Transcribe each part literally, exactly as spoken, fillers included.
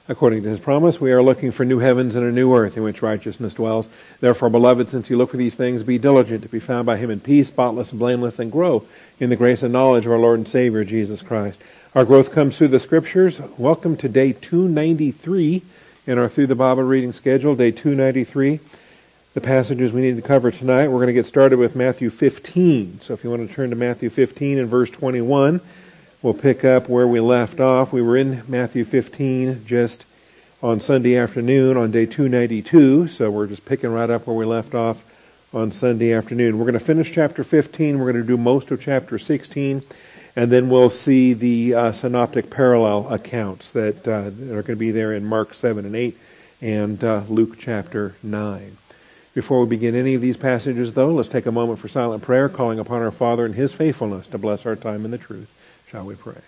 According to his promise, we are looking for new heavens and a new earth in which righteousness dwells. Therefore, beloved, since you look for these things, be diligent to be found by him in peace, spotless and blameless, and grow in the grace and knowledge of our Lord and Savior, Jesus Christ. Our growth comes through the Scriptures. Welcome to day two ninety-three in our Through the Bible reading schedule, day two ninety-three. The passages we need to cover tonight, we're going to get started with Matthew fifteen. So if you want to turn to Matthew fifteen and verse twenty-one, we'll pick up where we left off. We were in Matthew fifteen just on Sunday afternoon on day two ninety-two, so we're just picking right up where we left off on Sunday afternoon. We're going to finish chapter fifteen. We're going to do most of chapter sixteen, and then we'll see the uh, synoptic parallel accounts that, uh, that are going to be there in Mark seven and eight and uh, Luke chapter nine. Before we begin any of these passages, though, let's take a moment for silent prayer, calling upon our Father and his faithfulness to bless our time in the truth. Shall we pray?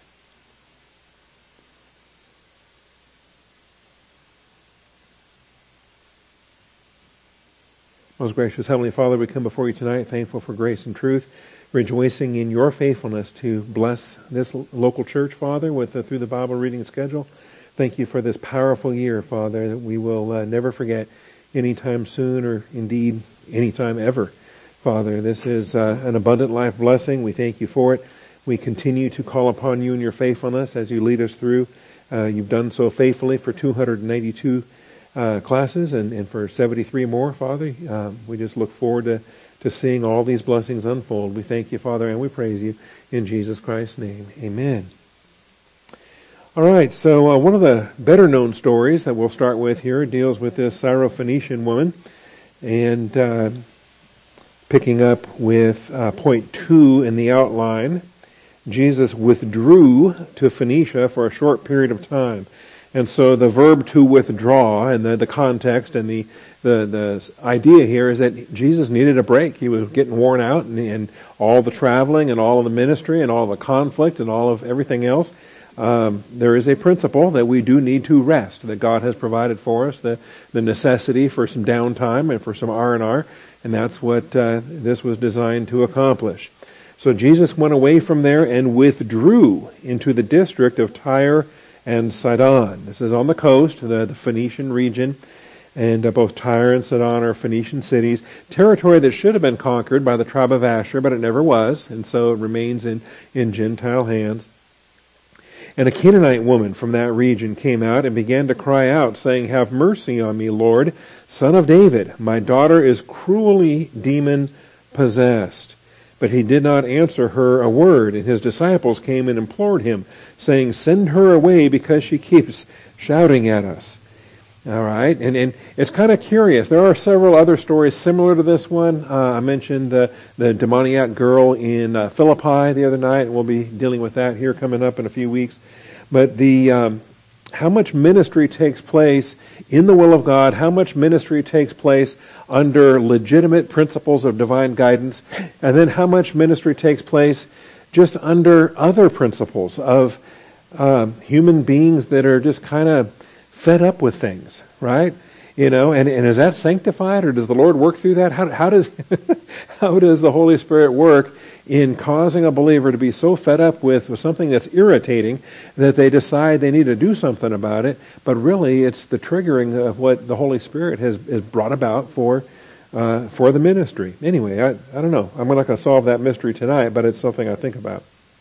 Most gracious Heavenly Father, we come before you tonight thankful for grace and truth, rejoicing in your faithfulness to bless this local church, Father, with the Through the Bible reading schedule. Thank you for this powerful year, Father, that we will uh, never forget anytime soon, or indeed anytime ever. Father, this is uh, an abundant life blessing. We thank you for it. We continue to call upon you in your faithfulness as you lead us through. Uh, you've done so faithfully for two hundred ninety-two uh, classes and, and for seventy-three more, Father. Um, we just look forward to, to seeing all these blessings unfold. We thank you, Father, and we praise you in Jesus Christ's name. Amen. All right, so uh, one of the better-known stories that we'll start with here deals with this Syrophoenician woman, and uh, picking up with uh, point two in the outline, Jesus withdrew to Phoenicia for a short period of time. And so the verb to withdraw, and the, the context and the, the the idea here is that Jesus needed a break. He was getting worn out, and, and all the traveling and all of the ministry and all the conflict and all of everything else. Um, there is a principle that we do need to rest, that God has provided for us, the, the necessity for some downtime and for some R and R, and that's what uh, this was designed to accomplish. So Jesus went away from there and withdrew into the district of Tyre and Sidon. This is on the coast, the, the Phoenician region, and uh, both Tyre and Sidon are Phoenician cities, territory that should have been conquered by the tribe of Asher, but it never was, and so it remains in, in Gentile hands. And a Canaanite woman from that region came out and began to cry out, saying, "Have mercy on me, Lord, Son of David. My daughter is cruelly demon-possessed." But he did not answer her a word, and his disciples came and implored him, saying, "Send her away, because she keeps shouting at us." All right, and, and it's kind of curious. There are several other stories similar to this one. Uh, I mentioned the, the demoniac girl in uh, Philippi the other night, and we'll be dealing with that here coming up in a few weeks. But the um, how much ministry takes place in the will of God, how much ministry takes place under legitimate principles of divine guidance, and then how much ministry takes place just under other principles of uh, human beings that are just kind of fed up with things, right? You know, and, and is that sanctified, or does the Lord work through that? How, how does how does the Holy Spirit work in causing a believer to be so fed up with, with something that's irritating that they decide they need to do something about it, but really it's the triggering of what the Holy Spirit has, has brought about for uh, for the ministry. Anyway, I, I don't know. I'm not going to solve that mystery tonight, but it's something I think about.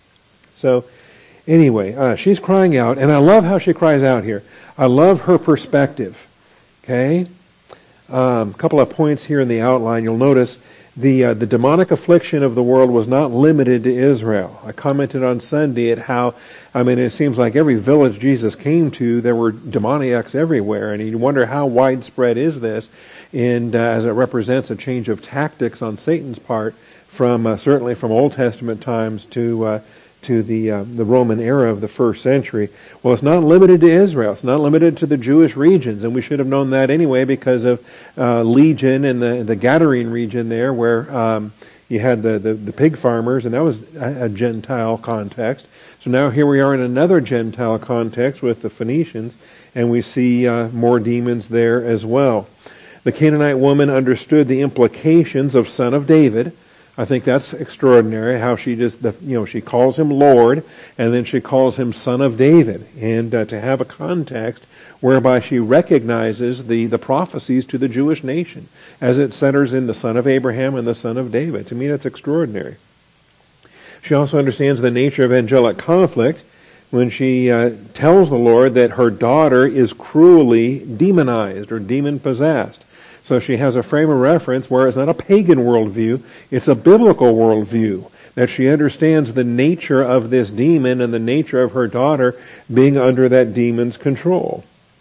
So anyway, uh, she's crying out, and I love how she cries out here. I love her perspective. Okay? A um, couple of points here in the outline. You'll notice the uh, the demonic affliction of the world was not limited to Israel. I commented on Sunday at how, I mean, it seems like every village Jesus came to, there were demoniacs everywhere, and you wonder how widespread is this, and uh, as it represents a change of tactics on Satan's part from uh, certainly from Old Testament times to uh, to the uh, the Roman era of the first century. Well, it's not limited to Israel. It's not limited to the Jewish regions, and we should have known that anyway because of uh, Legion and the the Gadarene region there, where um, you had the, the the pig farmers, and that was a, a Gentile context. So now here we are in another Gentile context with the Phoenicians, and we see uh, more demons there as well. The Canaanite woman understood the implications of Son of David. I think that's extraordinary how she just, the, you know, she calls him Lord and then she calls him Son of David. And uh, to have a context whereby she recognizes the, the prophecies to the Jewish nation as it centers in the Son of Abraham and the Son of David. To me, that's extraordinary. She also understands the nature of angelic conflict when she uh, tells the Lord that her daughter is cruelly demonized or demon-possessed. So she has a frame of reference where it's not a pagan worldview, it's a biblical worldview, that she understands the nature of this demon and the nature of her daughter being under that demon's control.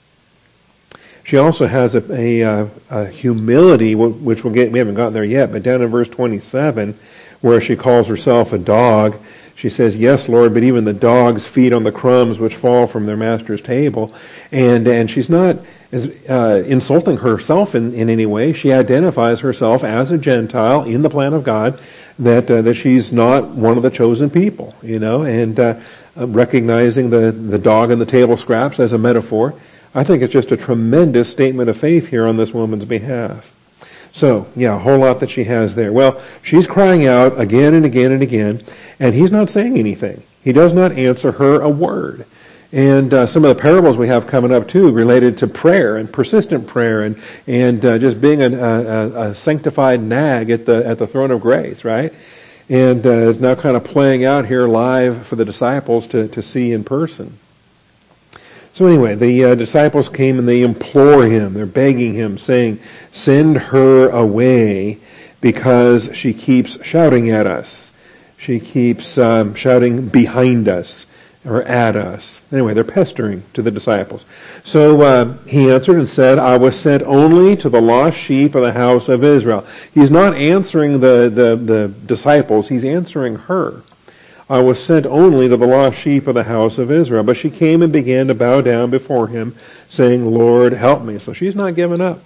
She also has a, a, a humility, which we'll get, we haven't gotten there yet, but down in verse twenty-seven, where she calls herself a dog, she says, yes, Lord, but even the dogs feed on the crumbs which fall from their master's table. And and she's not as, uh, insulting herself in, in any way. She identifies herself as a Gentile in the plan of God, that uh, that she's not one of the chosen people, you know, and uh, recognizing the, the dog and the table scraps as a metaphor. I think it's just a tremendous statement of faith here on this woman's behalf. So, yeah, a whole lot that she has there. Well, she's crying out again and again and again, and he's not saying anything. He does not answer her a word. And uh, some of the parables we have coming up, too, related to prayer and persistent prayer and and uh, just being a, a, a sanctified nag at the at the throne of grace, right? And uh, it's now kind of playing out here live for the disciples to, to see in person. So anyway, the uh, disciples came and they implore him. They're begging him, saying, send her away because she keeps shouting at us. She keeps um, shouting behind us or at us. Anyway, they're pestering to the disciples. So uh, he answered and said, I was sent only to the lost sheep of the house of Israel. He's not answering the, the, the disciples. He's answering her. I was sent only to the lost sheep of the house of Israel. But she came and began to bow down before him, saying, Lord, help me. So she's not giving up.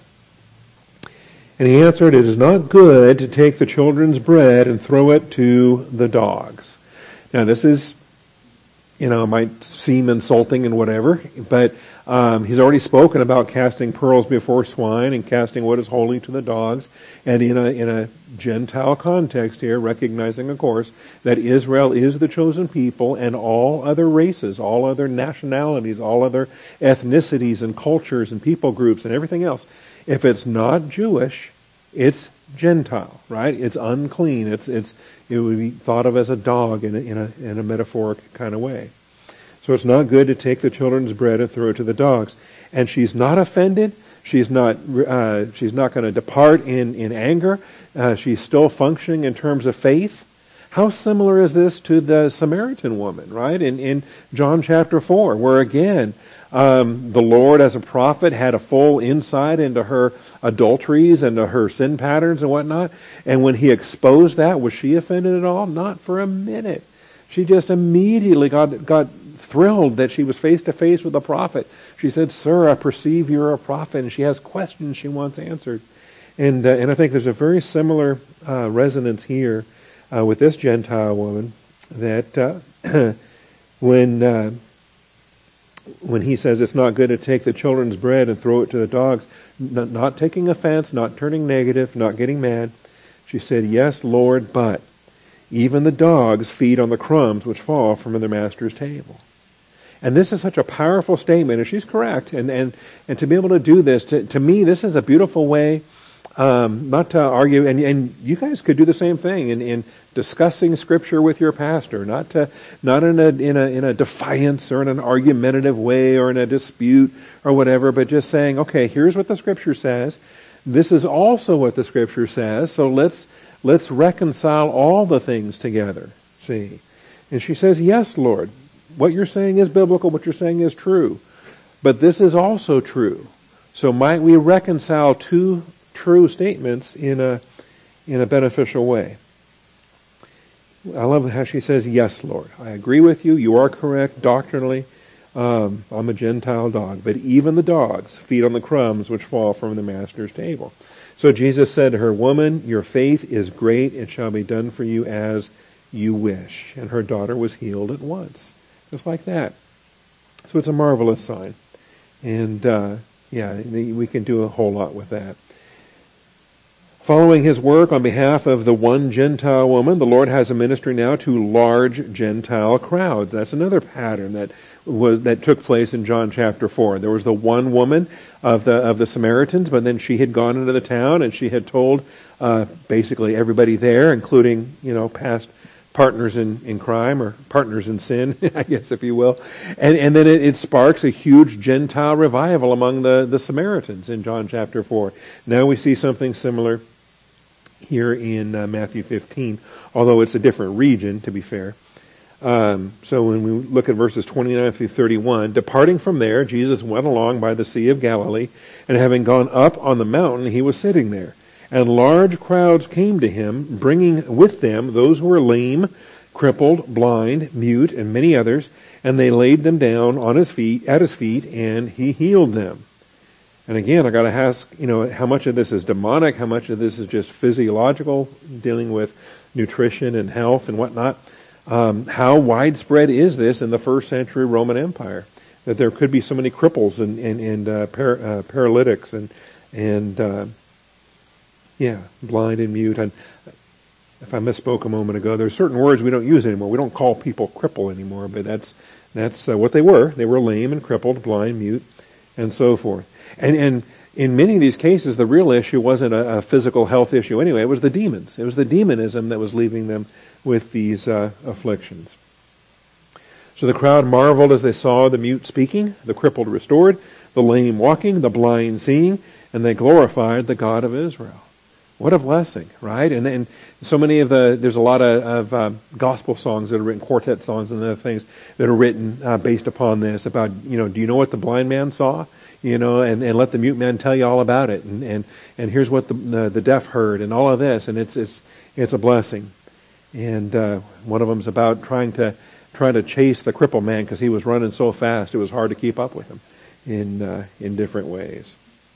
And he answered, it is not good to take the children's bread and throw it to the dogs. Now this is, you know, might seem insulting and whatever, but um, he's already spoken about casting pearls before swine and casting what is holy to the dogs. And in a in a Gentile context here, recognizing, of course, that Israel is the chosen people and all other races, all other nationalities, all other ethnicities and cultures and people groups and everything else, if it's not Jewish, it's Gentile, right? It's unclean. It's it's it would be thought of as a dog in a, in a in a metaphoric kind of way. So it's not good to take the children's bread and throw it to the dogs. And she's not offended. She's not uh, she's not going to depart in in anger. Uh, she's still functioning in terms of faith. How similar is this to the Samaritan woman, right? In in John chapter four, where again um, the Lord, as a prophet, had a full insight into her adulteries and to her sin patterns and whatnot. And when he exposed that, was she offended at all? Not for a minute. She just immediately got got thrilled that she was face to face with a prophet. She said, "Sir, I perceive you're a prophet," and she has questions she wants answered. And uh, and I think there's a very similar uh, resonance here uh, with this Gentile woman, that uh, when uh, when he says it's not good to take the children's bread and throw it to the dogs, n- not taking offense, not turning negative, not getting mad, she said, "Yes, Lord, but even the dogs feed on the crumbs which fall from their master's table." And this is such a powerful statement, and she's correct. And and, and to be able to do this, to, to me, this is a beautiful way, um, not to argue, and, and you guys could do the same thing in, in discussing Scripture with your pastor, not to not in a in a in a defiance or in an argumentative way or in a dispute or whatever, but just saying, okay, here's what the Scripture says. This is also what the Scripture says. So let's let's reconcile all the things together. See, and she says, "Yes, Lord. What you're saying is biblical, what you're saying is true. But this is also true. So might we reconcile two true statements in a in a beneficial way?" I love how she says, "Yes, Lord. I agree with you. You are correct doctrinally. Um, I'm a Gentile dog. But even the dogs feed on the crumbs which fall from the master's table." So Jesus said to her, "Woman, your faith is great. It shall be done for you as you wish." And her daughter was healed at once. Just like that. So it's a marvelous sign. And, uh, yeah, we can do a whole lot with that. Following his work on behalf of the one Gentile woman, the Lord has a ministry now to large Gentile crowds. That's another pattern that was that took place in John chapter four. There was the one woman of the of the Samaritans, but then she had gone into the town and she had told uh, basically everybody there, including you know past partners in, in crime or partners in sin, I guess if you will, and and then it, it sparks a huge Gentile revival among the the Samaritans in John chapter four. Now we see something similar here in uh, Matthew fifteen, although it's a different region, to be fair. Um, so when we look at verses twenty-nine through thirty-one, departing from there, Jesus went along by the Sea of Galilee, and having gone up on the mountain, he was sitting there. And large crowds came to him, bringing with them those who were lame, crippled, blind, mute, and many others, and they laid them down on his feet, at his feet, and he healed them. And again, I got to ask, you know, how much of this is demonic? How much of this is just physiological, dealing with nutrition and health and whatnot? Um, how widespread is this in the first century Roman Empire? That there could be so many cripples and and, and uh, par- uh, paralytics and and uh, yeah, blind and mute. And if I misspoke a moment ago, there are certain words we don't use anymore. We don't call people cripple anymore, but that's that's uh, what they were. They were lame and crippled, blind, mute, and so forth. And, and in many of these cases, the real issue wasn't a, a physical health issue anyway. It was the demons. It was the demonism that was leaving them with these uh, afflictions. So the crowd marveled as they saw the mute speaking, the crippled restored, the lame walking, the blind seeing, and they glorified the God of Israel. What a blessing, right? And then so many of the, there's a lot of, of uh, gospel songs that are written, quartet songs and other things that are written uh, based upon this, about, you know, do you know what the blind man saw? You know, and, and let the mute man tell you all about it, and, and, and here's what the, the the deaf heard, and all of this, and it's it's it's a blessing. And uh, one of them's about trying to trying to chase the crippled man because he was running so fast it was hard to keep up with him in uh, in different ways.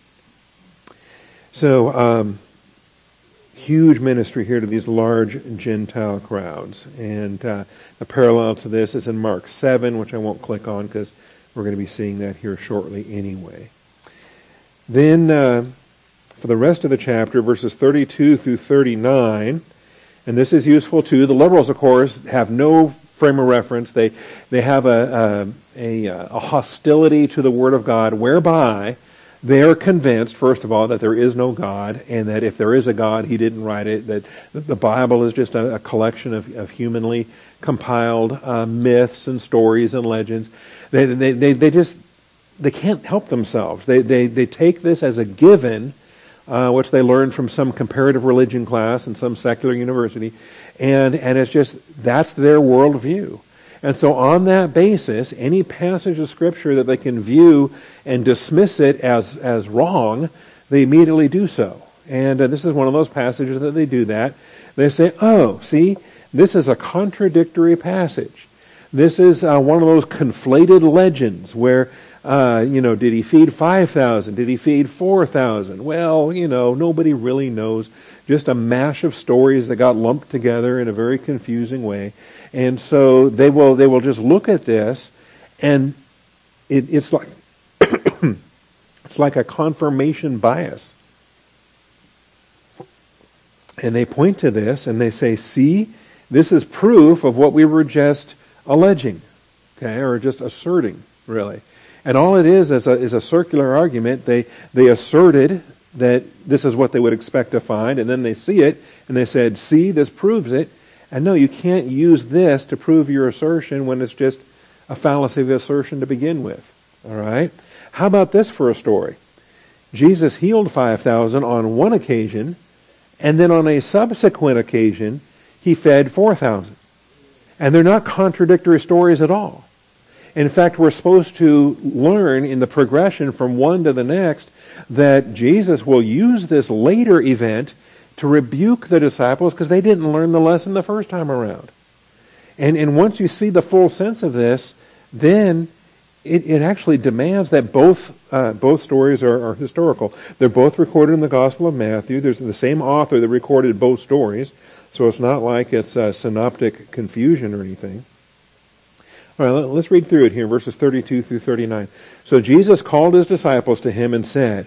So um, huge ministry here to these large Gentile crowds, and uh, the parallel to this is in Mark seven, which I won't click on because we're going to be seeing that here shortly anyway. Then, uh, for the rest of the chapter, verses thirty-two through thirty-nine, and this is useful too. The liberals, of course, have no frame of reference. They they have a a, a, a hostility to the Word of God, whereby they are convinced, first of all, that there is no God, and that if there is a God, He didn't write it, that the Bible is just a, a collection of, of humanly compiled uh, myths and stories and legends. They, they, they, they just, they can't help themselves. They, they, they take this as a given, uh, which they learned from some comparative religion class in some secular university, and, and it's just, that's their worldview. And so on that basis, any passage of Scripture that they can view and dismiss it as, as wrong, they immediately do so. And uh, this is one of those passages that they do that. They say, oh, see, this is a contradictory passage. This is uh, one of those conflated legends where, uh, you know, did he feed five thousand? Did he feed four thousand? Well, you know, nobody really knows. Just a mash of stories that got lumped together in a very confusing way. And so they will they will just look at this, and it, it's like it's like a confirmation bias. And they point to this and they say, see, this is proof of what we were just alleging, okay, or just asserting, really. And all it is is a, is a circular argument. They they asserted that this is what they would expect to find, and then they see it, and they said, see, this proves it. And no, you can't use this to prove your assertion when it's just a fallacy of assertion to begin with. All right? How about this for a story? Jesus healed five thousand on one occasion, and then on a subsequent occasion, he fed four thousand. And they're not contradictory stories at all. In fact, we're supposed to learn in the progression from one to the next that Jesus will use this later event to rebuke the disciples because they didn't learn the lesson the first time around. And and once you see the full sense of this, then it, it actually demands that both uh, both stories are, are historical. They're both recorded in the Gospel of Matthew. There's the same author that recorded both stories, so it's not like it's uh, synoptic confusion or anything. All right, let's read through it here, verses thirty-two through thirty-nine. So Jesus called his disciples to him and said,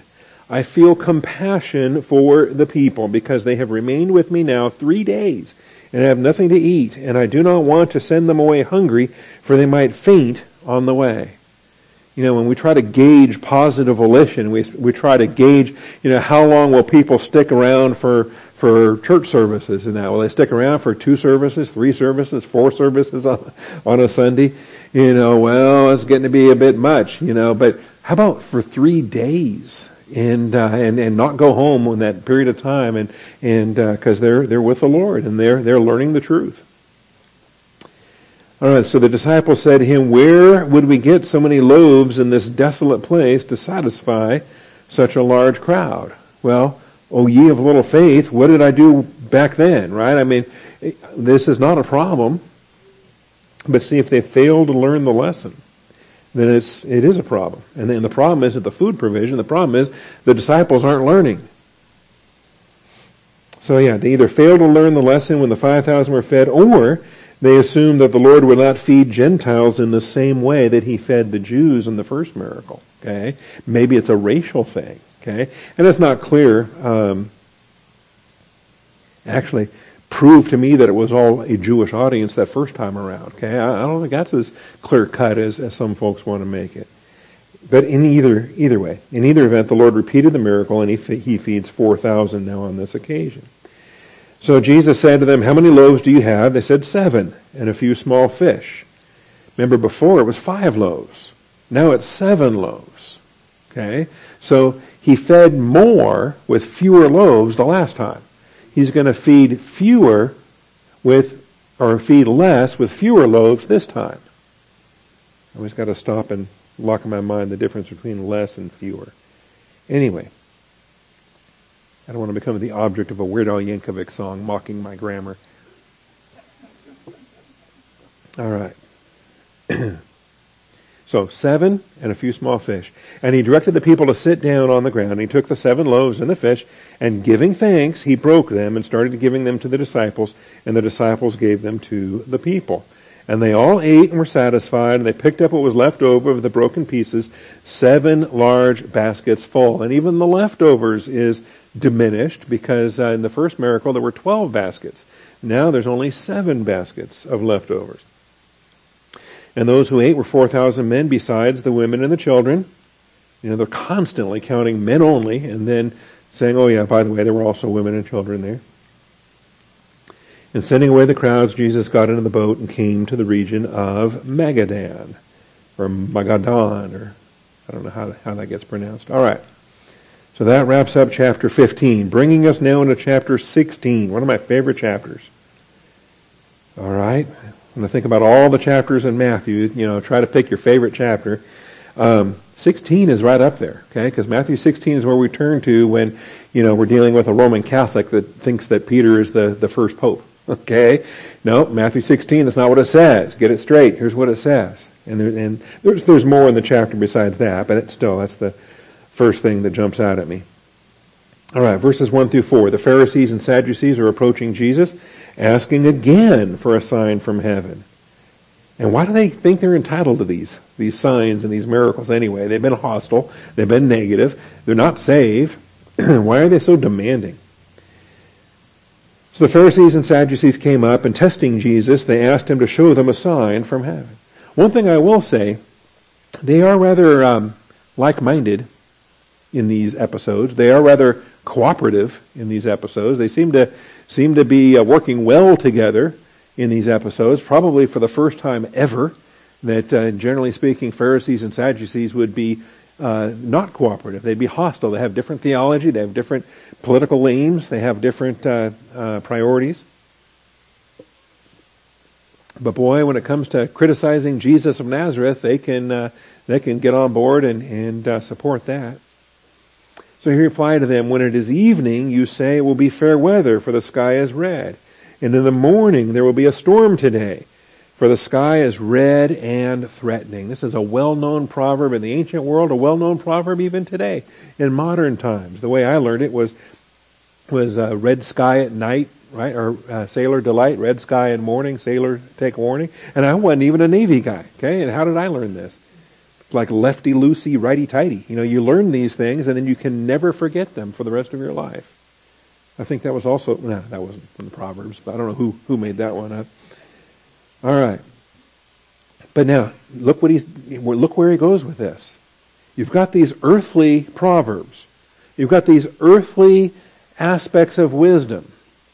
I feel compassion for the people because they have remained with me now three days and have nothing to eat, and I do not want to send them away hungry, for they might faint on the way. You know, when we try to gauge positive volition, we we try to gauge, you know, how long will people stick around for, for church services and that? Will they stick around for two services, three services, four services on, on a Sunday? You know, well, it's getting to be a bit much, you know, but how about for three days? And, uh, and, and not go home in that period of time, and, and, uh, cause they're, they're with the Lord and they're, they're learning the truth. Alright, so the disciples said to him, where would we get so many loaves in this desolate place to satisfy such a large crowd? Well, O ye of little faith, what did I do back then, right? I mean, this is not a problem, but see, if they fail to learn the lesson, then it's, it is a problem. And then the problem isn't the food provision. The problem is the disciples aren't learning. So yeah, they either failed to learn the lesson when the five thousand were fed, or they assumed that the Lord would not feed Gentiles in the same way that he fed the Jews in the first miracle. Okay? Maybe it's a racial thing. Okay? And it's not clear. Um, actually, proved to me that it was all a Jewish audience that first time around. Okay, I, I don't think that's as clear cut as, as some folks want to make it. But in either either way, in either event, the Lord repeated the miracle, and he he feeds four thousand now on this occasion. So Jesus said to them, "How many loaves do you have?" They said, "Seven, and a few small fish." Remember, before it was five loaves. Now it's seven loaves. Okay, so he fed more with fewer loaves the last time. He's going to feed fewer with, or feed less with fewer loaves this time. I always got to stop and lock in my mind the difference between less and fewer. Anyway, I don't want to become the object of a Weird Al Yankovic song mocking my grammar. All right. So, seven and a few small fish. And he directed the people to sit down on the ground. And he took the seven loaves and the fish, and giving thanks, he broke them and started giving them to the disciples, and the disciples gave them to the people. And they all ate and were satisfied, and they picked up what was left over of the broken pieces, seven large baskets full. And even the leftovers is diminished, because uh, in the first miracle there were twelve baskets. Now there's only seven baskets of leftovers. And those who ate were four thousand men, besides the women and the children. You know, they're constantly counting men only, and then saying, oh yeah, by the way, there were also women and children there. And sending away the crowds, Jesus got into the boat and came to the region of Magadan, or Magadan, or I don't know how, how that gets pronounced. All right. So that wraps up chapter fifteen, bringing us now into chapter sixteen, one of my favorite chapters. All right. When I think about all the chapters in Matthew, you know, try to pick your favorite chapter. Um, sixteen is right up there, okay? Because Matthew sixteen is where we turn to when, you know, we're dealing with a Roman Catholic that thinks that Peter is the, the first pope, okay? No, Matthew sixteen, that's not what it says. Get it straight. Here's what it says. And, there, and there's, there's more in the chapter besides that, but it's still, that's the first thing that jumps out at me. All right, verses one through four. The Pharisees and Sadducees are approaching Jesus, asking again for a sign from heaven. And why do they think they're entitled to these, these signs and these miracles anyway? They've been hostile. They've been negative. They're not saved. Why are they so demanding? So the Pharisees and Sadducees came up, and testing Jesus, they asked him to show them a sign from heaven. One thing I will say, they are rather um, like-minded in these episodes. They are rather cooperative in these episodes. They seem to seem to be uh, working well together in these episodes, probably for the first time ever, that uh, generally speaking, Pharisees and Sadducees would be uh, not cooperative. They'd be hostile. They have different theology. They have different political aims. They have different uh, uh, priorities. But boy, when it comes to criticizing Jesus of Nazareth, they can uh, they can get on board and, and uh, support that. So he replied to them, when it is evening, you say it will be fair weather, for the sky is red. And in the morning there will be a storm today, for the sky is red and threatening. This is a well-known proverb in the ancient world, a well-known proverb even today, in modern times. The way I learned it was was uh, red sky at night, right? Or uh, sailor delight, red sky in morning, sailor take warning. And I wasn't even a Navy guy, okay? And how did I learn this? like lefty-loosey, righty-tighty. You know, you learn these things and then you can never forget them for the rest of your life. I think that was also, no, that wasn't from the Proverbs, but I don't know who, who made that one up. All right. But now, look what he's, look where he goes with this. You've got these earthly proverbs. You've got these earthly aspects of wisdom.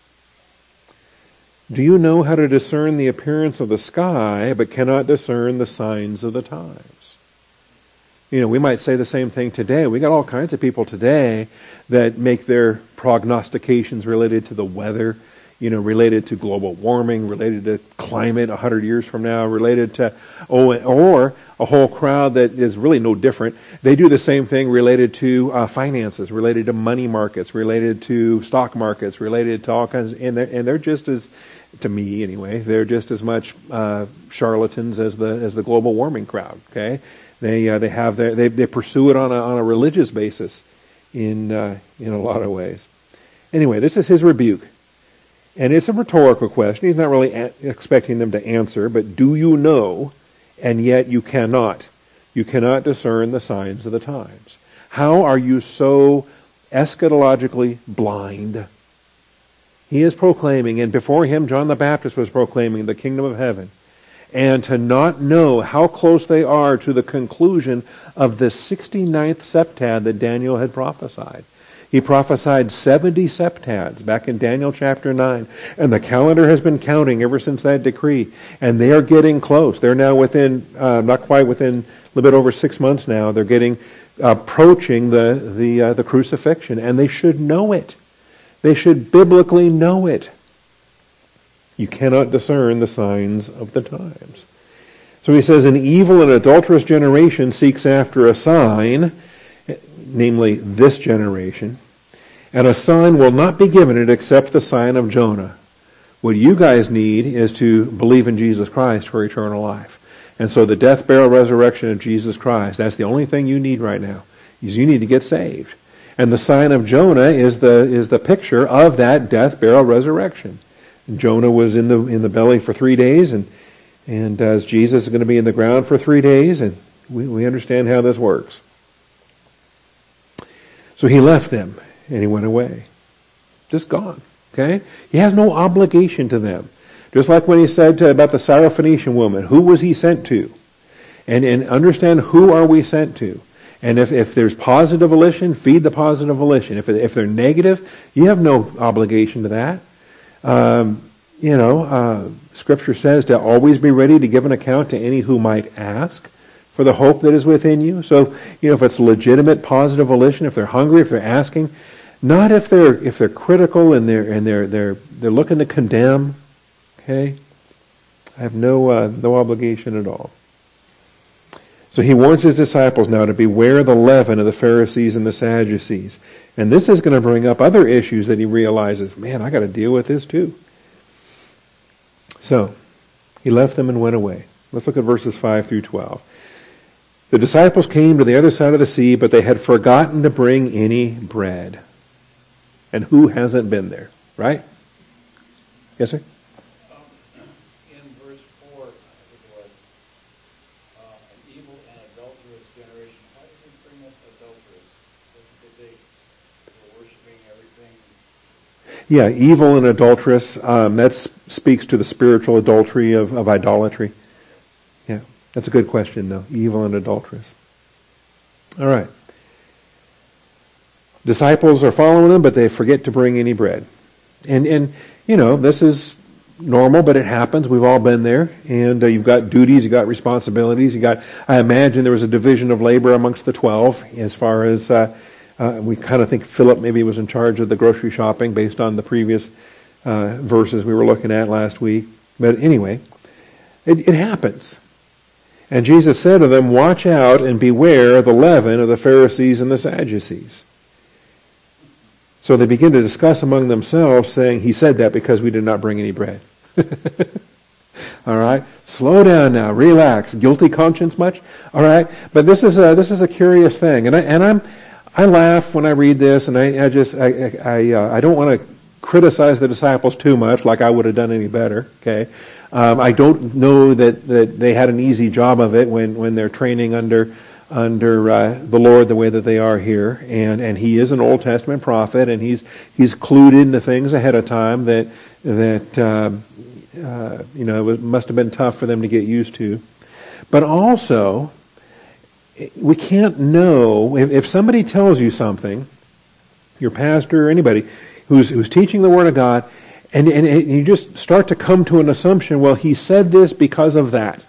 Do you know how to discern the appearance of the sky, but cannot discern the signs of the times? You know, we might say the same thing today. We got all kinds of people today that make their prognostications related to the weather, you know, related to global warming, related to climate a hundred years from now, related to, oh, or a whole crowd that is really no different. They do the same thing related to uh, finances, related to money markets, related to stock markets, related to all kinds, of, and they're, and they're just as, to me anyway, they're just as much uh, charlatans as the as the global warming crowd. Okay, they uh, they have their, they they pursue it on a on a religious basis, in uh, in a lot of ways. Anyway, this is his rebuke. And it's a rhetorical question. He's not really a- expecting them to answer, but do you know, and yet you cannot. You cannot discern the signs of the times. How are you so eschatologically blind? He is proclaiming, and before him John the Baptist was proclaiming the kingdom of heaven. And to not know how close they are to the conclusion of the sixty-ninth septad that Daniel had prophesied. He prophesied seventy septads back in Daniel chapter nine. And the calendar has been counting ever since that decree. And they are getting close. They're now within, uh, not quite within a little bit over six months now. They're getting, approaching the, the, uh, the crucifixion. And they should know it. They should biblically know it. You cannot discern the signs of the times. So he says, an evil and adulterous generation seeks after a sign, namely this generation, and a sign will not be given it except the sign of Jonah. What you guys need is to believe in Jesus Christ for eternal life. And so the death, burial, resurrection of Jesus Christ, that's the only thing you need right now, is you need to get saved. And the sign of Jonah is the is the picture of that death, burial, resurrection. And Jonah was in the in the belly for three days, and and as Jesus is going to be in the ground for three days, and we, we understand how this works. So he left them, and he went away. Just gone, okay? He has no obligation to them. Just like when he said to, about the Syrophoenician woman, who was he sent to? And, and understand, who are we sent to? And if, if there's positive volition, feed the positive volition. If, if they're negative, you have no obligation to that. Um, you know, uh, Scripture says to always be ready to give an account to any who might ask for the hope that is within you. So, you know, if it's legitimate positive volition, if they're hungry, if they're asking, not if they're if they're critical and they're and they're they're they're looking to condemn. Okay, I have no uh, no obligation at all. So he warns his disciples now to beware the leaven of the Pharisees and the Sadducees. And this is going to bring up other issues that he realizes, man, I got to deal with this too. So he left them and went away. Let's look at verses five through twelve. The disciples came to the other side of the sea, but they had forgotten to bring any bread. And who hasn't been there, right? Yes, sir? Um, in verse four, I think it was, uh, an evil and adulterous generation. Why does he bring up adulterous? Because they were worshiping everything. Yeah, evil and adulterous. Um, that speaks to the spiritual adultery of, of idolatry. Yeah, that's a good question, though. Evil and adulterous. All right. Disciples are following them, but they forget to bring any bread. And, and you know, this is normal, but it happens. We've all been there. And uh, you've got duties, you've got responsibilities. You got. I imagine there was a division of labor amongst the twelve as far as, uh, uh, we kind of think Philip maybe was in charge of the grocery shopping based on the previous uh, verses we were looking at last week. But anyway, it, it happens. And Jesus said to them, watch out and beware the leaven of the Pharisees and the Sadducees. So they begin to discuss among themselves, saying, he said that because we did not bring any bread. All right? Slow down now. Relax. Guilty conscience much? All right? But this is a, this is a curious thing. And I, and I'm, I laugh when I read this, and I, I just, I, I, uh, I don't want to criticize the disciples too much, like I would have done any better, okay? Um, I don't know that, that they had an easy job of it when, when they're training under under uh, the Lord the way that they are here. And, and he is an Old Testament prophet, and he's he's clued into things ahead of time that that um, uh, you know it was, must have been tough for them to get used to. But also, we can't know if, if somebody tells you something, your pastor or anybody who's who's teaching the Word of God, and, and, and you just start to come to an assumption, well, he said this because of that.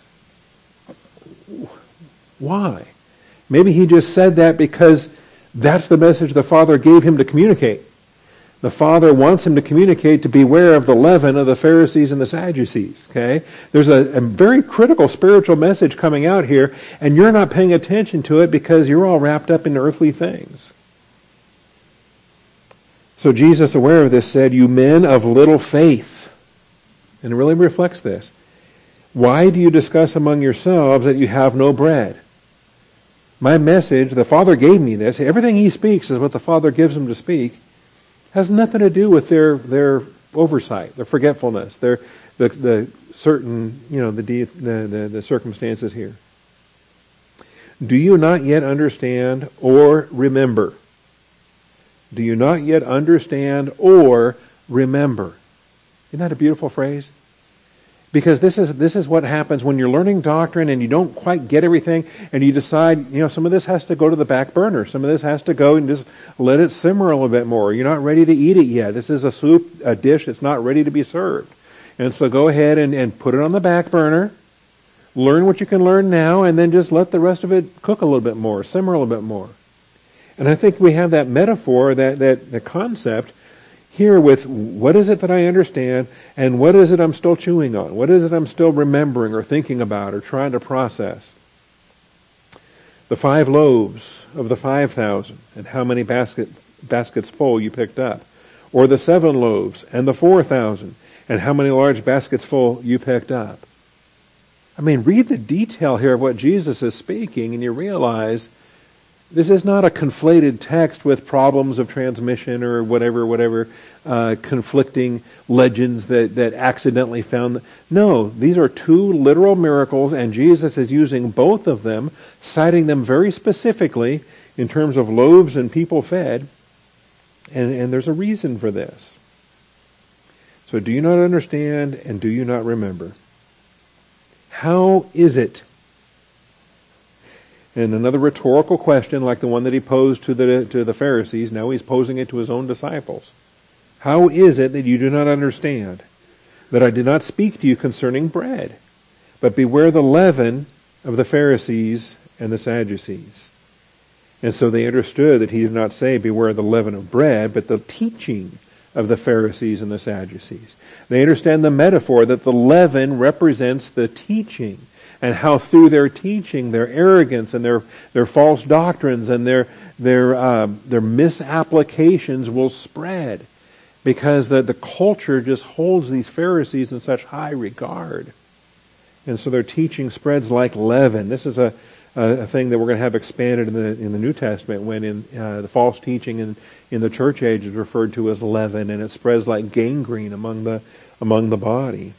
Why? Maybe he just said that because that's the message the Father gave him to communicate. The Father wants him to communicate to beware of the leaven of the Pharisees and the Sadducees. Okay? There's a, a very critical spiritual message coming out here, and you're not paying attention to it because you're all wrapped up in earthly things. So Jesus, aware of this, said, "You men of little faith." And it really reflects this. "Why do you discuss among yourselves that you have no bread?" My message, the Father gave me this. Everything he speaks is what the Father gives him to speak. Has nothing to do with their their oversight, their forgetfulness, their the the certain you know the the the, the circumstances here. Do you not yet understand or remember? Do you not yet understand or remember? Isn't that a beautiful phrase? Because this is this is what happens when you're learning doctrine and you don't quite get everything, and you decide, you know, some of this has to go to the back burner. Some of this has to go and just let it simmer a little bit more. You're not ready to eat it yet. This is a soup, a dish that's not ready to be served. And so go ahead and, and put it on the back burner. Learn what you can learn now, and then just let the rest of it cook a little bit more, simmer a little bit more. And I think we have that metaphor, that, that the concept here with what is it that I understand and what is it I'm still chewing on? What is it I'm still remembering or thinking about or trying to process? The five loaves of the five thousand and how many basket, baskets full you picked up. Or the seven loaves and the four thousand and how many large baskets full you picked up. I mean, read the detail here of what Jesus is speaking and you realize this is not a conflated text with problems of transmission or whatever, whatever, uh, conflicting legends that, that accidentally found. No, these are two literal miracles, and Jesus is using both of them, citing them very specifically in terms of loaves and people fed, and, and there's a reason for this. So do you not understand, and do you not remember? How is it? And another rhetorical question like the one that he posed to the to the Pharisees, now he's posing it to his own disciples. How is it that you do not understand that I did not speak to you concerning bread, but beware the leaven of the Pharisees and the Sadducees? And so they understood that he did not say beware the leaven of bread, but the teaching of the Pharisees and the Sadducees. They understand the metaphor that the leaven represents the teaching, and how through their teaching, their arrogance and their, their false doctrines and their their uh, their misapplications will spread, because the, the culture just holds these Pharisees in such high regard. And so their teaching spreads like leaven. This is a, a, a thing that we're going to have expanded in the in the New Testament, when in uh, the false teaching in, in the church age is referred to as leaven, and it spreads like gangrene among the among the body.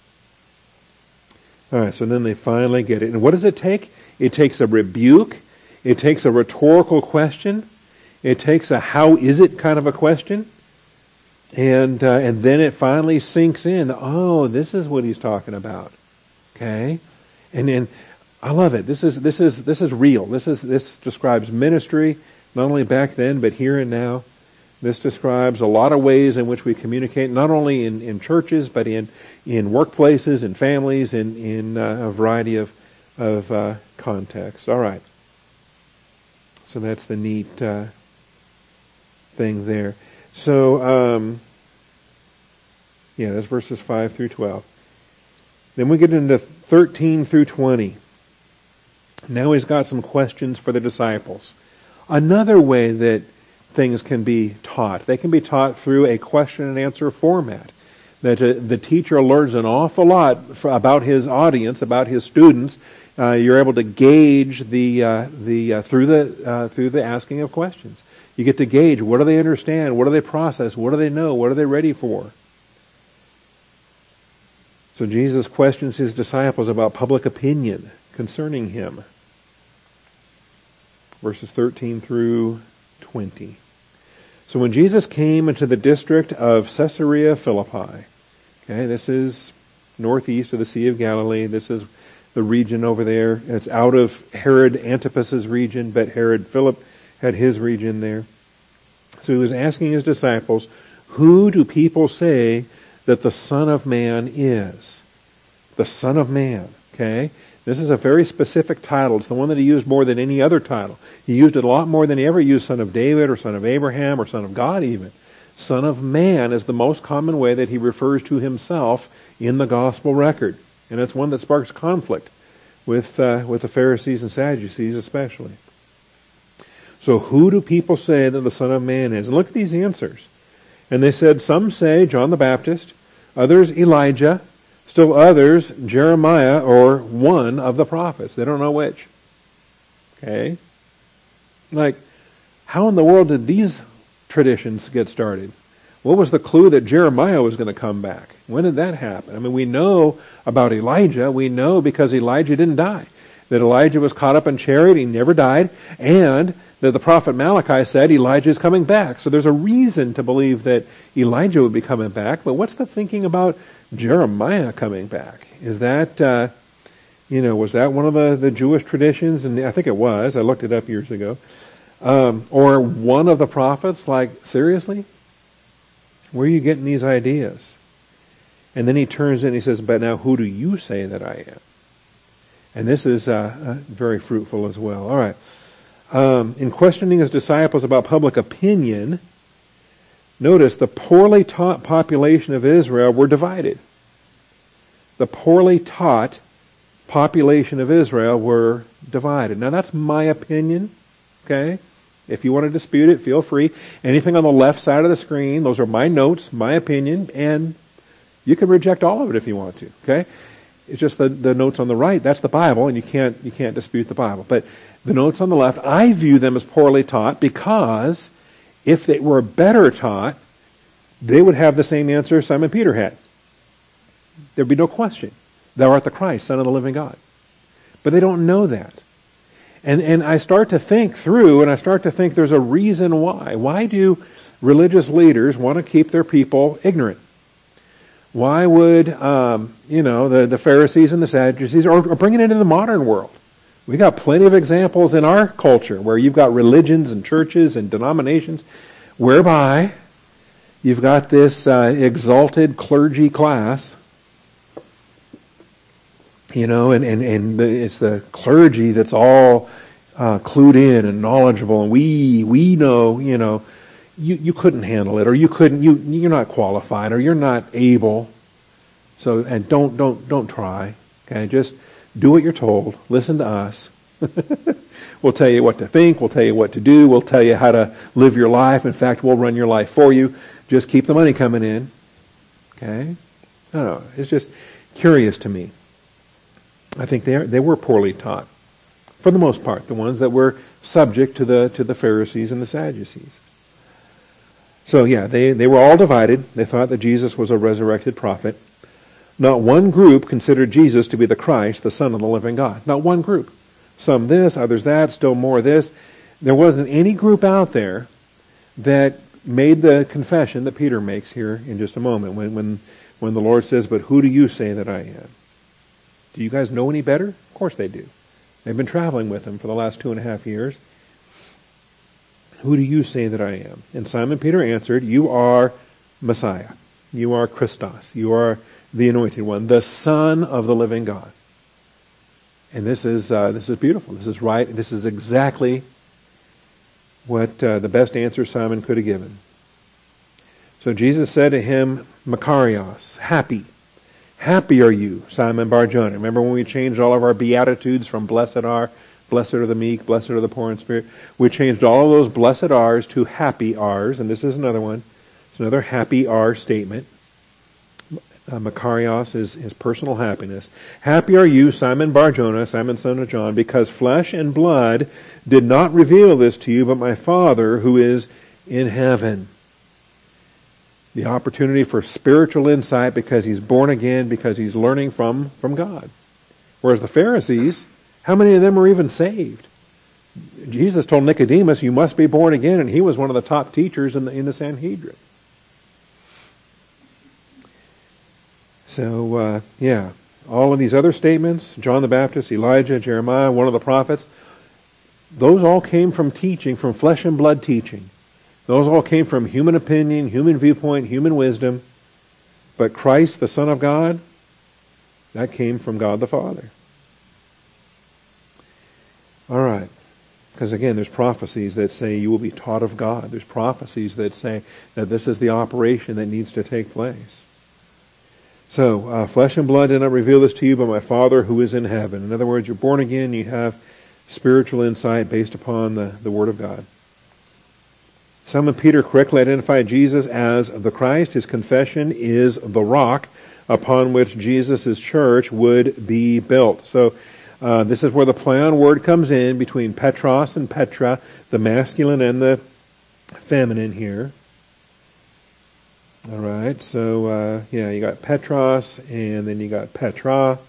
All right, so then they finally get it. And what does it take? It takes a rebuke. It takes a rhetorical question. It takes a how is it kind of a question. And uh, and then it finally sinks in. Oh, this is what he's talking about. Okay? And then I love it. This is this is this is real. This is this describes ministry, not only back then, but here and now. This describes a lot of ways in which we communicate, not only in, in churches, but in, in workplaces, in families, in, in uh, a variety of, of uh, contexts. All right. So that's the neat uh, thing there. So, um, yeah, that's verses five through twelve. Then we get into thirteen through twenty. Now he's got some questions for the disciples. Another way that things can be taught. They can be taught through a question and answer format. That uh, the teacher learns an awful lot for, about his audience, about his students. Uh, you're able to gauge the uh, the uh, through the uh, through the asking of questions. You get to gauge what do they understand, what do they process, what do they know, what are they ready for. So Jesus questions his disciples about public opinion concerning him. Verses thirteen through twenty. So when Jesus came into the district of Caesarea Philippi, okay, this is northeast of the Sea of Galilee. This is the region over there. It's out of Herod Antipas's region, but Herod Philip had his region there. So he was asking his disciples, who do people say that the Son of Man is? The Son of Man, okay? This is a very specific title. It's the one that he used more than any other title. He used it a lot more than he ever used Son of David or Son of Abraham or Son of God even. Son of Man is the most common way that he refers to himself in the gospel record. And it's one that sparks conflict with uh, with the Pharisees and Sadducees especially. So who do people say that the Son of Man is? And look at these answers. And they said, some say John the Baptist, others Elijah, still others Jeremiah or one of the prophets. They don't know which. Okay? Like, how in the world did these traditions get started? What was the clue that Jeremiah was going to come back? When did that happen? I mean, we know about Elijah. We know because Elijah didn't die. That Elijah was caught up in chariot, he never died, and that the prophet Malachi said Elijah is coming back. So there's a reason to believe that Elijah would be coming back. But what's the thinking about Jeremiah coming back? Is that, uh, you know, was that one of the, the Jewish traditions? And I think it was. I looked it up years ago. Um, or one of the prophets? Like, seriously? Where are you getting these ideas? And then he turns in and he says, but now who do you say that I am? And this is uh, uh, very fruitful as well. All right. Um, in questioning his disciples about public opinion, notice the poorly taught population of Israel were divided. The poorly taught population of Israel were divided. Now that's my opinion, okay? If you want to dispute it, feel free. Anything on the left side of the screen, those are my notes, my opinion, and you can reject all of it if you want to, okay? It's just the, the notes on the right, that's the Bible, and you can't you can't dispute the Bible. But the notes on the left, I view them as poorly taught because if they were better taught, they would have the same answer Simon Peter had. There'd be no question. Thou art the Christ, Son of the living God. But they don't know that. And and I start to think through, and I start to think there's a reason why. Why do religious leaders want to keep their people ignorant? Why would, um, you know, the, the Pharisees and the Sadducees, or, or bring it into the modern world? We got plenty of examples in our culture where you've got religions and churches and denominations whereby you've got this uh, exalted clergy class, you know, and, and, and the, it's the clergy that's all uh, clued in and knowledgeable, and we we know, you know, you, you couldn't handle it, or you couldn't, you you're not qualified, or you're not able. So, and don't don't don't try. Okay, just do what you're told. Listen to us. We'll tell you what to think. We'll tell you what to do. We'll tell you how to live your life. In fact, we'll run your life for you. Just keep the money coming in. Okay? I don't know. It's just curious to me. I think they are, they were poorly taught, for the most part, the ones that were subject to the to the Pharisees and the Sadducees. So yeah, they, they were all divided. They thought that Jesus was a resurrected prophet. Not one group considered Jesus to be the Christ, the Son of the living God. Not one group. Some this, others that, still more this. There wasn't any group out there that made the confession that Peter makes here in just a moment when, when, when the Lord says, but who do you say that I am? Do you guys know any better? Of course they do. They've been traveling with him for the last two and a half years. Who do you say that I am? And Simon Peter answered, you are Messiah. You are Christos. You are the anointed one, the Son of the living God. And this is uh, this is beautiful. This is right. This is exactly what uh, the best answer Simon could have given. So Jesus said to him, Makarios, happy. Happy are you, Simon Bar-Jonah. Remember when we changed all of our beatitudes from blessed are, blessed are the meek, blessed are the poor in spirit. We changed all of those blessed are's to happy are's, and this is another one. It's another happy are statement. Uh, Makarios is his personal happiness. Happy are you, Simon Bar-Jonah, Simon son of John, because flesh and blood did not reveal this to you, but my Father who is in heaven. The opportunity for spiritual insight because he's born again, because he's learning from, from God. Whereas the Pharisees, how many of them were even saved? Jesus told Nicodemus, you must be born again, and he was one of the top teachers in the, in the Sanhedrin. So, uh, yeah, all of these other statements, John the Baptist, Elijah, Jeremiah, one of the prophets, those all came from teaching, from flesh and blood teaching. Those all came from human opinion, human viewpoint, human wisdom. But Christ, the Son of God, that came from God the Father. All right. Because again, there's prophecies that say you will be taught of God. There's prophecies that say that this is the operation that needs to take place. So, uh, flesh and blood did not reveal this to you, but my Father who is in heaven. In other words, you're born again, you have spiritual insight based upon the, the Word of God. Simon Peter correctly identified Jesus as the Christ. His confession is the rock upon which Jesus' church would be built. So, uh, this is where the play on word comes in between Petros and Petra, the masculine and the feminine here. All right, so, uh, yeah, you got Petros, and then you got Petra.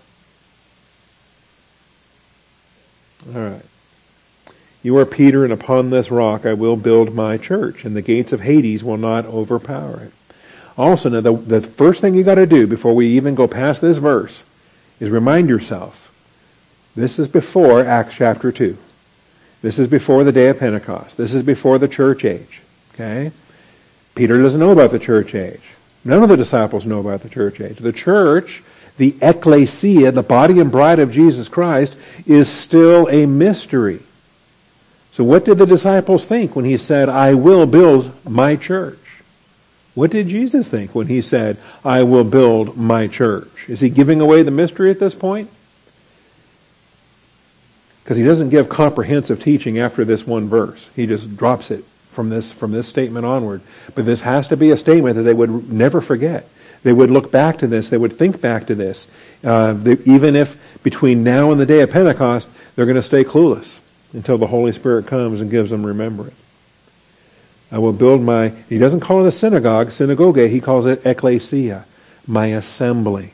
All right. You are Peter, and upon this rock I will build my church, and the gates of Hades will not overpower it. Also, now, the, the first thing you got to do before we even go past this verse is remind yourself, this is before Acts chapter two. This is before the day of Pentecost. This is before the church age. Okay? Peter doesn't know about the church age. None of the disciples know about the church age. The church, the ecclesia, the body and bride of Jesus Christ, is still a mystery. So what did the disciples think when he said, I will build my church? What did Jesus think when he said, I will build my church? Is he giving away the mystery at this point? Because he doesn't give comprehensive teaching after this one verse. He just drops it from this from this statement onward. But this has to be a statement that they would never forget. They would look back to this. They would think back to this. Uh, they, even if between now and the day of Pentecost, they're going to stay clueless until the Holy Spirit comes and gives them remembrance. I will build my, he doesn't call it a synagogue, synagogue, he calls it ecclesia, my assembly.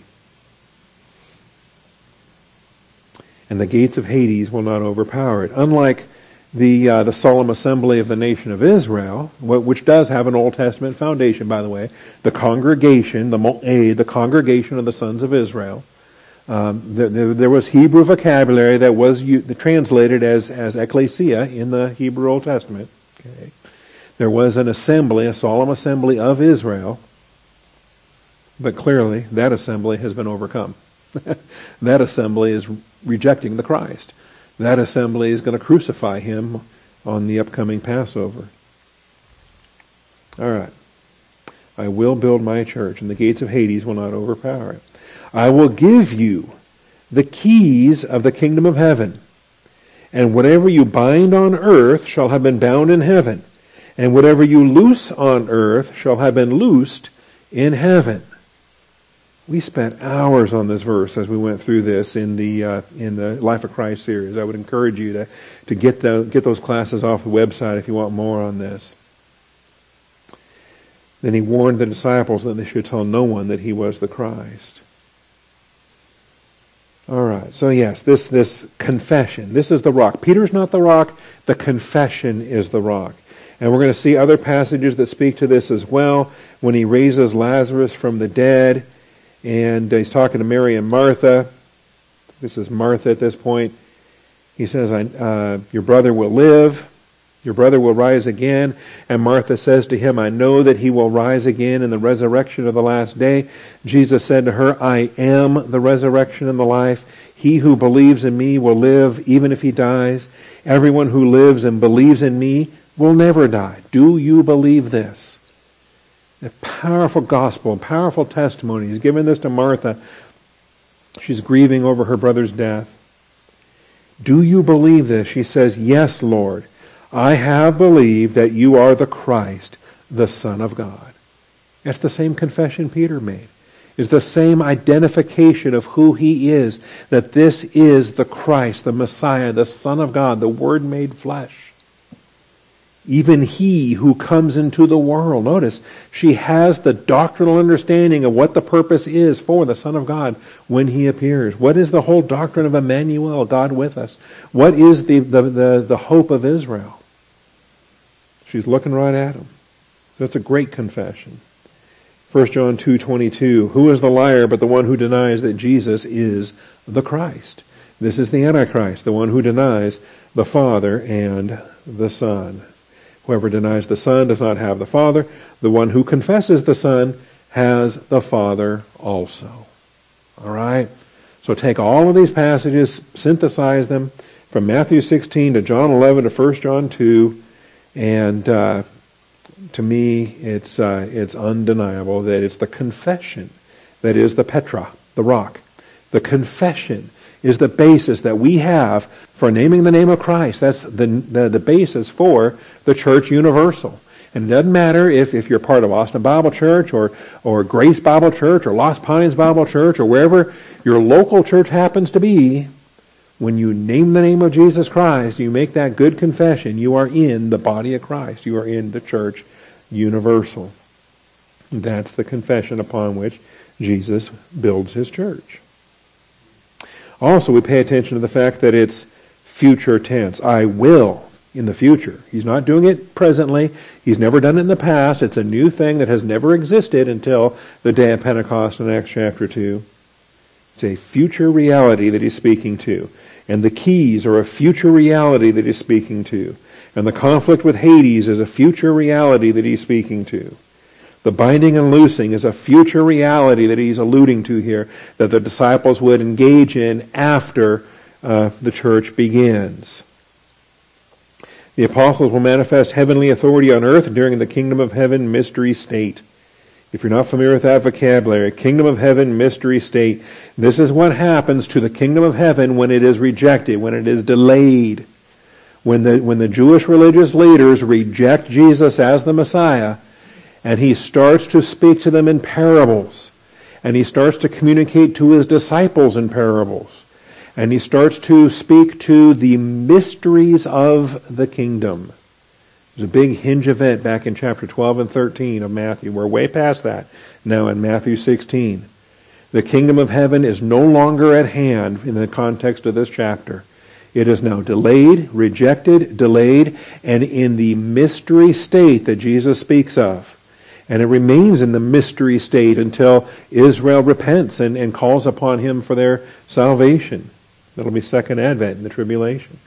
And the gates of Hades will not overpower it. Unlike the uh, the solemn assembly of the nation of Israel, which does have an Old Testament foundation, by the way, the congregation, the mo'ed, the congregation of the sons of Israel. Um, there, there was Hebrew vocabulary that was translated as, as ecclesia in the Hebrew Old Testament. Okay. There was an assembly, a solemn assembly of Israel, but clearly that assembly has been overcome. That assembly is rejecting the Christ. That assembly is going to crucify him on the upcoming Passover. All right. I will build my church, and the gates of Hades will not overpower it. I will give you the keys of the kingdom of heaven. And whatever you bind on earth shall have been bound in heaven. And whatever you loose on earth shall have been loosed in heaven. We spent hours on this verse as we went through this in the uh, in the Life of Christ series. I would encourage you to, to get the, get those classes off the website if you want more on this. Then he warned the disciples that they should tell no one that he was the Christ. All right, so yes, this, this confession, this is the rock. Peter's not the rock, the confession is the rock. And we're going to see other passages that speak to this as well. When he raises Lazarus from the dead, and he's talking to Mary and Martha. This is Martha at this point. He says, uh, your brother will live. Your brother will rise again. And Martha says to him, I know that he will rise again in the resurrection of the last day. Jesus said to her, I am the resurrection and the life. He who believes in me will live even if he dies. Everyone who lives and believes in me will never die. Do you believe this? A powerful gospel, a powerful testimony. He's given this to Martha. She's grieving over her brother's death. Do you believe this? She says, yes, Lord. I have believed that you are the Christ, the Son of God. That's the same confession Peter made. It's the same identification of who he is, that this is the Christ, the Messiah, the Son of God, the Word made flesh. even he who comes into the world. Notice, she has the doctrinal understanding of what the purpose is for the Son of God when he appears. What is the whole doctrine of Emmanuel, God with us? What is the, the, the, the hope of Israel? She's looking right at him. That's a great confession. First John two twenty-two, who is the liar but the one who denies that Jesus is the Christ? This is the Antichrist, the one who denies the Father and the Son. Whoever denies the Son does not have the Father. The one who confesses the Son has the Father also. All right? So take all of these passages, synthesize them from Matthew sixteen to John eleven to First John two, and uh, to me it's uh, it's undeniable that it's the confession that is the Petra, the rock. The confession is the basis that we have for naming the name of Christ. That's the, the, the basis for the church universal. And it doesn't matter if, if you're part of Austin Bible Church or, or Grace Bible Church or Lost Pines Bible Church or wherever your local church happens to be, when you name the name of Jesus Christ, you make that good confession, you are in the body of Christ. You are in the church universal. That's the confession upon which Jesus builds his church. Also, we pay attention to the fact that it's future tense. I will in the future. He's not doing it presently. He's never done it in the past. It's a new thing that has never existed until the day of Pentecost in Acts chapter two. It's a future reality that he's speaking to. And the keys are a future reality that he's speaking to. And the conflict with Hades is a future reality that he's speaking to. The binding and loosing is a future reality that he's alluding to here, that the disciples would engage in after uh, the church begins. The apostles will manifest heavenly authority on earth during the kingdom of heaven mystery state. If you're not familiar with that vocabulary, kingdom of heaven mystery state, this is what happens to the kingdom of heaven when it is rejected, when it is delayed. When the, when the Jewish religious leaders reject Jesus as the Messiah, and he starts to speak to them in parables. And he starts to communicate to his disciples in parables. And he starts to speak to the mysteries of the kingdom. There's a big hinge event back in chapter twelve and thirteen of Matthew. We're way past that now in Matthew sixteen. The kingdom of heaven is no longer at hand in the context of this chapter. It is now delayed, rejected, delayed, and in the mystery state that Jesus speaks of. And it remains in the mystery state until Israel repents and, and calls upon him for their salvation. That'll be second advent in the tribulation.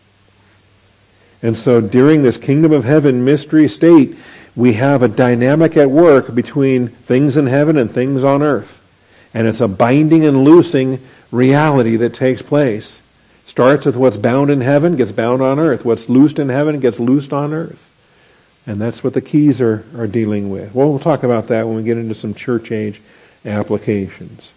And so during this kingdom of heaven mystery state, we have a dynamic at work between things in heaven and things on earth. And it's a binding and loosing reality that takes place. Starts with what's bound in heaven, gets bound on earth. What's loosed in heaven gets loosed on earth. And that's what the keys are, are dealing with. Well, we'll talk about that when we get into some church age applications.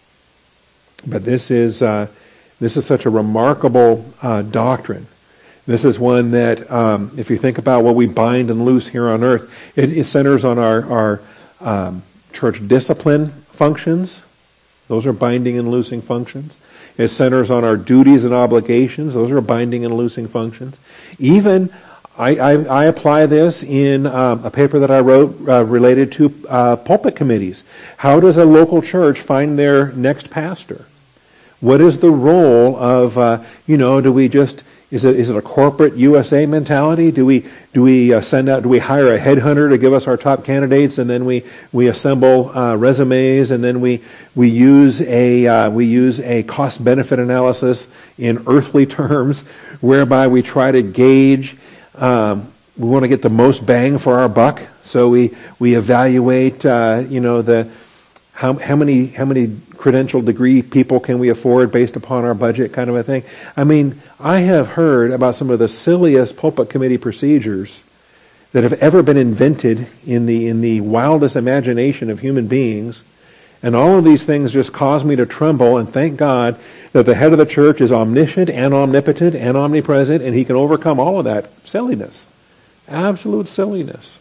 But this is uh, this is such a remarkable uh, doctrine. This is one that, um, if you think about what we bind and loose here on earth, it, it centers on our, our um, church discipline functions. Those are binding and loosing functions. It centers on our duties and obligations. Those are binding and loosing functions. Even I, I, I apply this in um, a paper that I wrote uh, related to uh, pulpit committees. How does a local church find their next pastor? What is the role of, uh, you know, do we just, is it is it a corporate U S A mentality? Do we do we uh, send out, do we hire a headhunter to give us our top candidates, and then we we assemble uh, resumes, and then we we use a uh, we use a cost benefit analysis in earthly terms, whereby we try to gauge. Um, we want to get the most bang for our buck, so we we evaluate, uh, you know, the how how many how many credential degree people can we afford based upon our budget, kind of a thing. I mean, I have heard about some of the silliest pulpit committee procedures that have ever been invented in the in the wildest imagination of human beings. And all of these things just cause me to tremble, and thank God that the head of the church is omniscient and omnipotent and omnipresent, and he can overcome all of that silliness. Absolute silliness.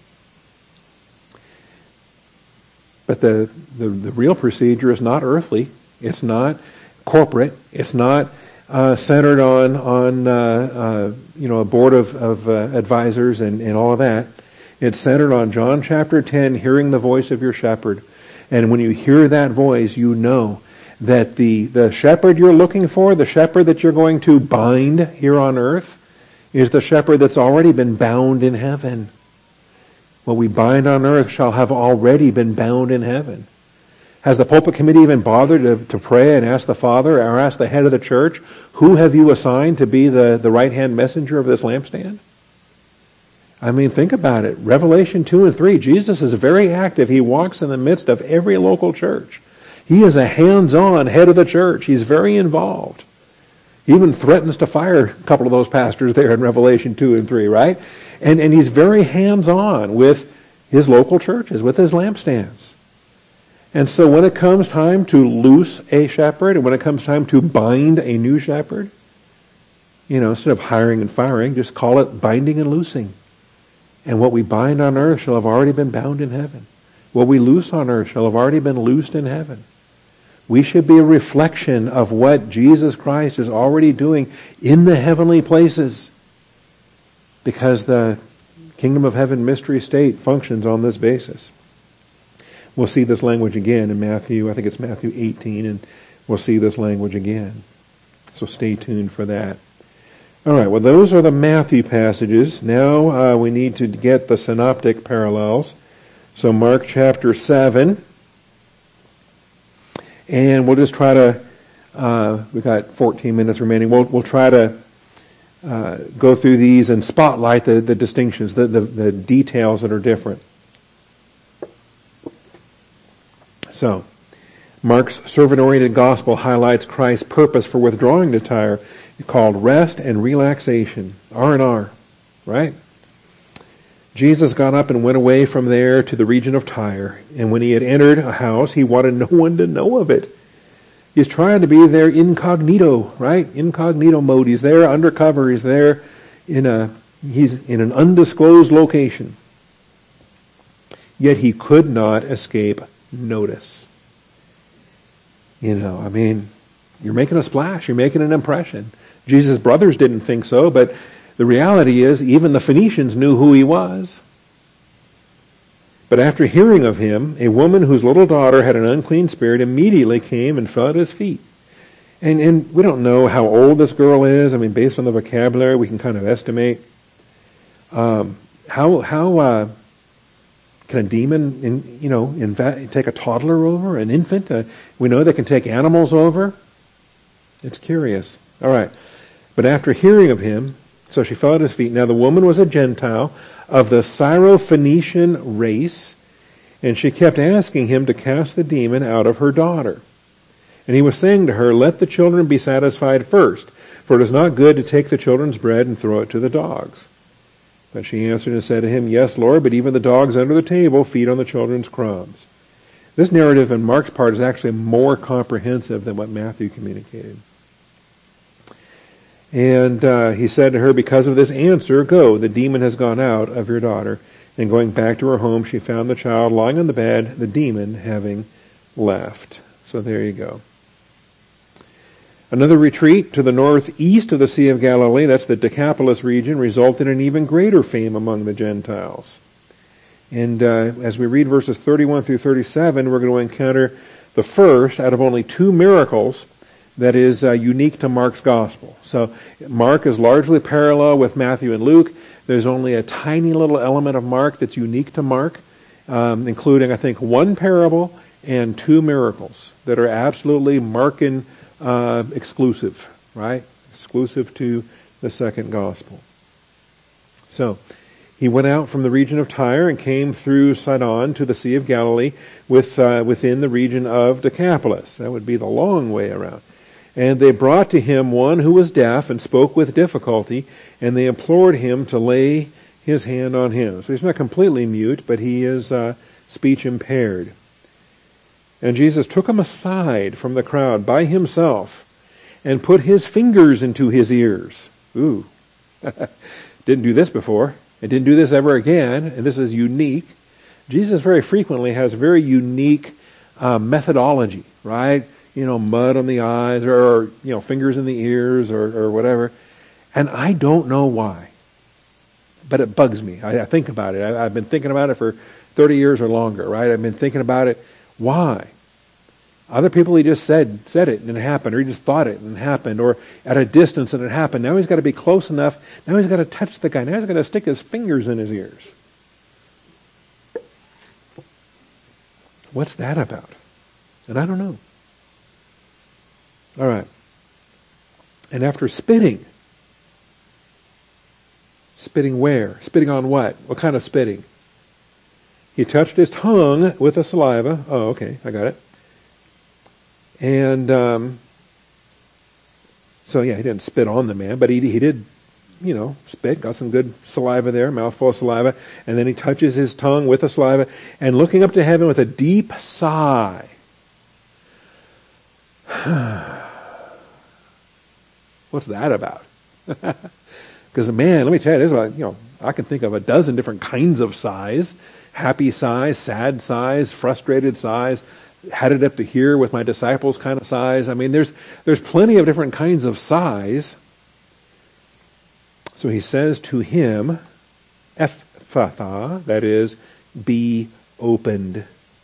But the, the, the real procedure is not earthly. It's not corporate. It's not uh, centered on on uh, uh, you know a board of, of uh, advisors and, and all of that. It's centered on John chapter ten, hearing the voice of your shepherd. And when you hear that voice, you know that the, the shepherd you're looking for, the shepherd that you're going to bind here on earth, is the shepherd that's already been bound in heaven. What we bind on earth shall have already been bound in heaven. Has the pulpit committee even bothered to, to pray and ask the Father or ask the head of the church, who have you assigned to be the, the right-hand messenger of this lampstand? I mean, think about it. Revelation two and three, Jesus is very active. He walks in the midst of every local church. He is a hands-on head of the church. He's very involved. He even threatens to fire a couple of those pastors there in Revelation two and three, right? And, and he's very hands-on with his local churches, with his lampstands. And so when it comes time to loose a shepherd, and when it comes time to bind a new shepherd, you know, instead of hiring and firing, just call it binding and loosing. And what we bind on earth shall have already been bound in heaven. What we loose on earth shall have already been loosed in heaven. We should be a reflection of what Jesus Christ is already doing in the heavenly places. Because the kingdom of heaven mystery state functions on this basis. We'll see this language again in Matthew, I think it's Matthew eighteen, and we'll see this language again. So stay tuned for that. All right, well, those are the Matthew passages. Now uh, we need to get the synoptic parallels. So Mark chapter seven. And we'll just try to, uh, we've got fourteen minutes remaining. We'll, we'll try to uh, go through these and spotlight the, the distinctions, the, the, the details that are different. So, Mark's servant-oriented gospel highlights Christ's purpose for withdrawing to Tyre, called rest and relaxation, R and R, right? Jesus got up and went away from there to the region of Tyre, and when he had entered a house, he wanted no one to know of it. He's trying to be there incognito, right? Incognito mode. He's there undercover. He's there in a he's in an undisclosed location. Yet he could not escape notice. You know, I mean, you're making a splash. You're making an impression. Jesus' brothers didn't think so, but the reality is even the Phoenicians knew who he was. But after hearing of him, a woman whose little daughter had an unclean spirit immediately came and fell at his feet. And, and we don't know how old this girl is. I mean, based on the vocabulary, we can kind of estimate. Um, how how uh, can a demon, in, you know, inv- take a toddler over, an infant? Uh, we know they can take animals over. It's curious. All right. But after hearing of him, so she fell at his feet. Now the woman was a Gentile of the Syro-Phoenician race, and she kept asking him to cast the demon out of her daughter. And he was saying to her, "Let the children be satisfied first, for it is not good to take the children's bread and throw it to the dogs." But she answered and said to him, "Yes, Lord, but even the dogs under the table feed on the children's crumbs." This narrative in Mark's part is actually more comprehensive than what Matthew communicated. And uh, he said to her, "Because of this answer, go, the demon has gone out of your daughter." And going back to her home, she found the child lying on the bed, the demon having left. So there you go. Another retreat to the northeast of the Sea of Galilee, that's the Decapolis region, resulted in even greater fame among the Gentiles. And uh, as we read verses thirty-one through thirty-seven, we're going to encounter the first out of only two miracles that is uh, unique to Mark's gospel. So Mark is largely parallel with Matthew and Luke. There's only a tiny little element of Mark that's unique to Mark, um, including, I think, one parable and two miracles that are absolutely Markan uh, exclusive, right? Exclusive to the second gospel. So he went out from the region of Tyre and came through Sidon to the Sea of Galilee with uh, within the region of Decapolis. That would be the long way around. And they brought to him one who was deaf and spoke with difficulty, and they implored him to lay his hand on him. So he's not completely mute, but he is uh, speech impaired. And Jesus took him aside from the crowd by himself and put his fingers into his ears. Ooh, didn't do this before. And didn't do this ever again. And this is unique. Jesus very frequently has very unique uh, methodology, right? you know, mud on the eyes or, or you know, fingers in the ears or, or whatever. And I don't know why. But it bugs me. I, I think about it. I, I've been thinking about it for thirty years or longer, right? I've been thinking about it. Why? Other people, he just said said it and it happened, or he just thought it and it happened, or at a distance and it happened. Now he's got to be close enough. Now he's got to touch the guy. Now he's got to stick his fingers in his ears. What's that about? And I don't know. All right. And after spitting, spitting where? Spitting on what? What kind of spitting? He touched his tongue with the saliva. Oh, okay, I got it. And um, so, yeah, he didn't spit on the man, but he he did, you know, spit, got some good saliva there, mouthful of saliva, and then he touches his tongue with the saliva, and looking up to heaven with a deep sigh. What's that about? Because, man, let me tell you, there's like, you know, I can think of a dozen different kinds of sighs. Happy sighs, sad sighs, frustrated sighs, had it up to here with my disciples kind of sighs. I mean, there's there's plenty of different kinds of sighs. So he says to him, Ephphatha, that is, be opened.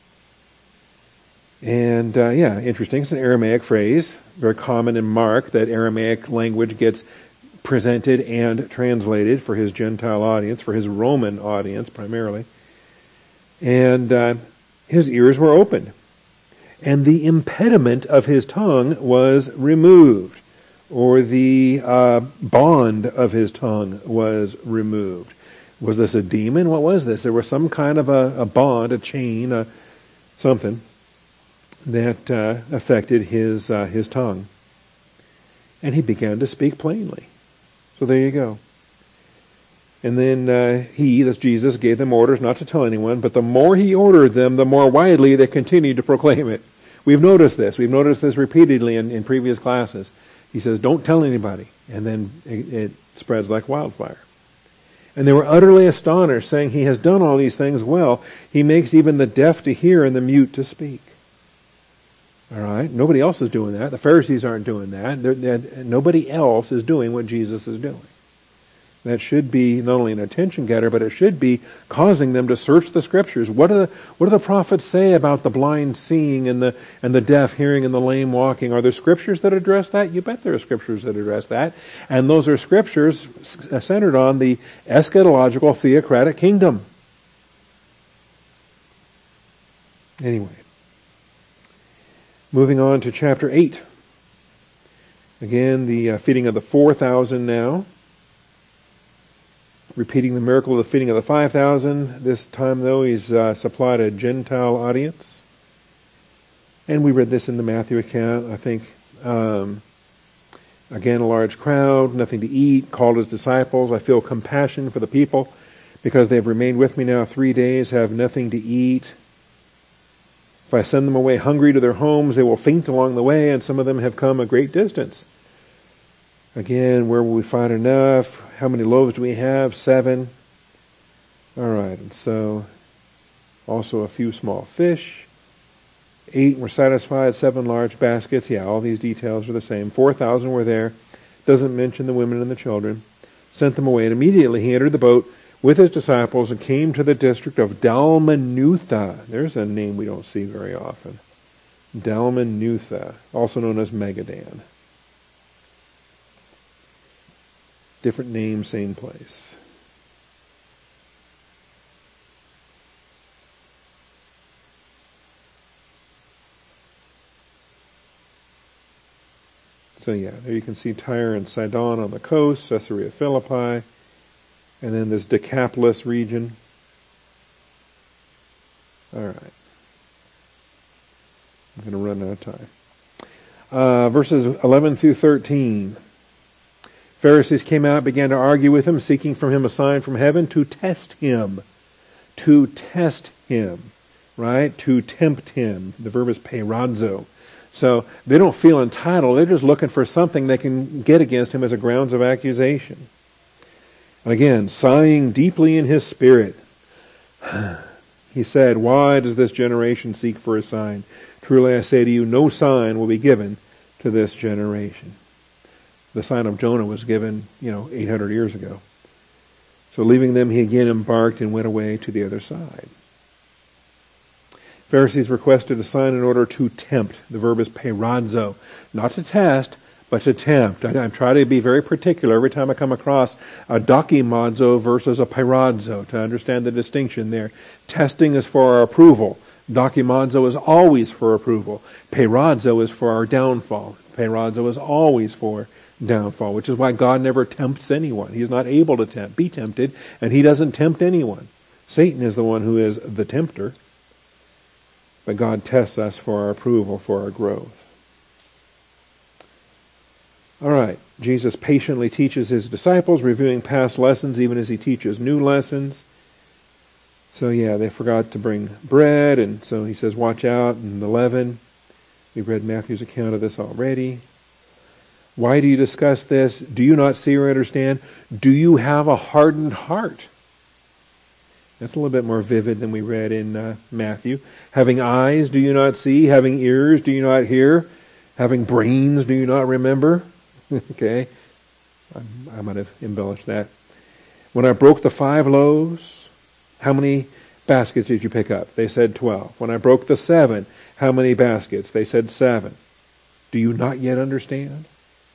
And, uh, yeah, interesting. It's an Aramaic phrase, very common in Mark, that Aramaic language gets presented and translated for his Gentile audience, for his Roman audience primarily. And uh, his ears were opened. And the impediment of his tongue was removed, or the uh, bond of his tongue was removed. Was this a demon? What was this? There was some kind of a, a bond, a chain, a, something that uh, affected his uh, his tongue. And he began to speak plainly. So there you go. And then uh, he, that's Jesus, gave them orders not to tell anyone, but the more he ordered them, the more widely they continued to proclaim it. We've noticed this. We've noticed this repeatedly in, in previous classes. He says, don't tell anybody. And then it, it spreads like wildfire. And they were utterly astonished, saying, he has done all these things well. He makes even the deaf to hear and the mute to speak. All right? Nobody else is doing that. The Pharisees aren't doing that. They're, they're, nobody else is doing what Jesus is doing. That should be not only an attention getter, but it should be causing them to search the Scriptures. What do the what do the prophets say about the blind seeing and the and the deaf hearing and the lame walking? Are there Scriptures that address that? You bet there are Scriptures that address that. And those are Scriptures centered on the eschatological theocratic kingdom. Anyway, moving on to chapter eight. Again, the uh, feeding of the four thousand now. Repeating the miracle of the feeding of the five thousand. This time, though, he's uh, supplied a Gentile audience. And we read this in the Matthew account, I think. Um, again, a large crowd, nothing to eat, called his disciples. I feel compassion for the people because they have remained with me now three days, have nothing to eat. If I send them away hungry to their homes, they will faint along the way, and some of them have come a great distance. Again, where will we find enough? How many loaves do we have? Seven. All right, and so also a few small fish. Eight and were satisfied, seven large baskets. Yeah, all these details are the same. Four thousand were there. Doesn't mention the women and the children. Sent them away, and immediately he entered the boat with his disciples and came to the district of Dalmanutha. There's a name we don't see very often. Dalmanutha, also known as Magadan. Different name, same place. So yeah, there you can see Tyre and Sidon on the coast, Caesarea Philippi, and then this Decapolis region. All right. I'm going to run out of time. Uh, verses eleven through thirteen. Pharisees came out, began to argue with him, seeking from him a sign from heaven to test him. To test him, right? To tempt him. The verb is peirazo. So they don't feel entitled. They're just looking for something they can get against him as a grounds of accusation. And again, sighing deeply in his spirit, he said, why does this generation seek for a sign? Truly I say to you, no sign will be given to this generation. The sign of Jonah was given, you know, eight hundred years ago. So leaving them, he again embarked and went away to the other side. Pharisees requested a sign in order to tempt. The verb is peirazo. Not to test, but to tempt. I, I try to be very particular every time I come across a dokimazo versus a peirazo to understand the distinction there. Testing is for our approval. Dokimazo is always for approval. Peirazo is for our downfall. Peirazo is always for downfall, which is why God never tempts anyone. He's not able to tempt, be tempted, and he doesn't tempt anyone. Satan is the one who is the tempter. But God tests us for our approval, for our growth. All right. Jesus patiently teaches his disciples, reviewing past lessons even as he teaches new lessons. So yeah, they forgot to bring bread, and so he says, watch out, and the leaven. We've read Matthew's account of this already. Why do you discuss this? Do you not see or understand? Do you have a hardened heart? That's a little bit more vivid than we read in uh, Matthew. Having eyes, do you not see? Having ears, do you not hear? Having brains, do you not remember? Okay. I, I might have embellished that. When I broke the five loaves, how many baskets did you pick up? They said twelve. When I broke the seven, how many baskets? They said seven. Do you not yet understand?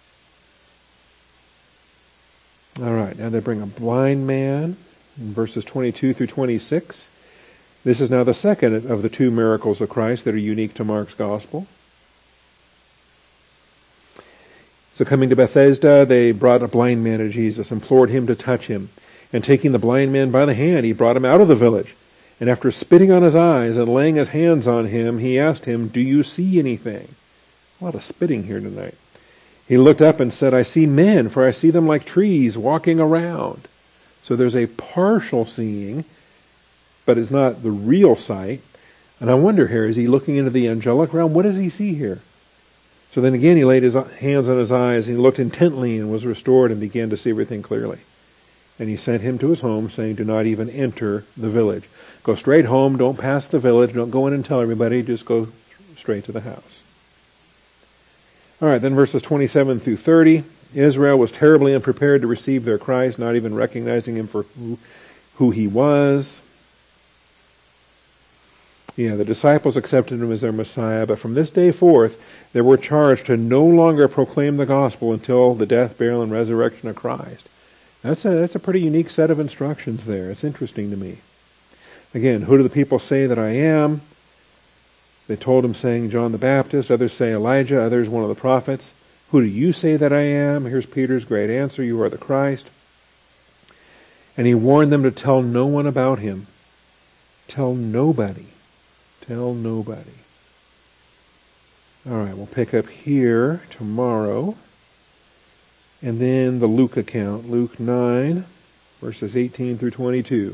All right. Now they bring a blind man. In verses twenty-two through twenty-six. This is now the second of the two miracles of Christ that are unique to Mark's gospel. So coming to Bethesda, they brought a blind man to Jesus, implored him to touch him. And taking the blind man by the hand, he brought him out of the village. And after spitting on his eyes and laying his hands on him, he asked him, do you see anything? A lot of spitting here tonight. He looked up and said, I see men, for I see them like trees walking around. So there's a partial seeing, but it's not the real sight. And I wonder here, is he looking into the angelic realm? What does he see here? So then again he laid his hands on his eyes, and he looked intently and was restored and began to see everything clearly. And he sent him to his home, saying, do not even enter the village. Go straight home, don't pass the village, don't go in and tell everybody, just go straight to the house. All right, then verses twenty-seven through thirty. Israel was terribly unprepared to receive their Christ, not even recognizing him for who, who he was. Yeah, the disciples accepted him as their Messiah, but from this day forth, they were charged to no longer proclaim the gospel until the death, burial, and resurrection of Christ. That's a, that's a pretty unique set of instructions there. It's interesting to me. Again, who do the people say that I am? They told him, saying John the Baptist. Others say Elijah. Others one of the prophets. Who do you say that I am? Here's Peter's great answer. You are the Christ. And he warned them to tell no one about him. Tell nobody. Tell nobody. All right, we'll pick up here tomorrow. And then the Luke account. Luke nine, verses eighteen through twenty-two.